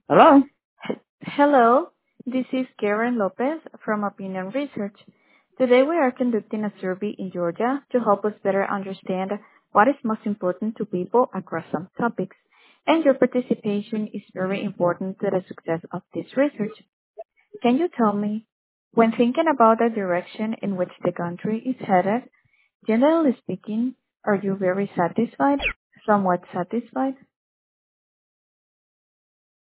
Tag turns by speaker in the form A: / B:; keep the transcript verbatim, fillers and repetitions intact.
A: Hello.
B: Hello, this is Karen Lopez from Opinion Research. Today we are conducting a survey in Georgia to help us better understand what is most important to people across some topics. And your participation is very important to the success of this research. Can you tell me, when thinking about the direction in which the country is headed, generally speaking, are you very satisfied, somewhat satisfied?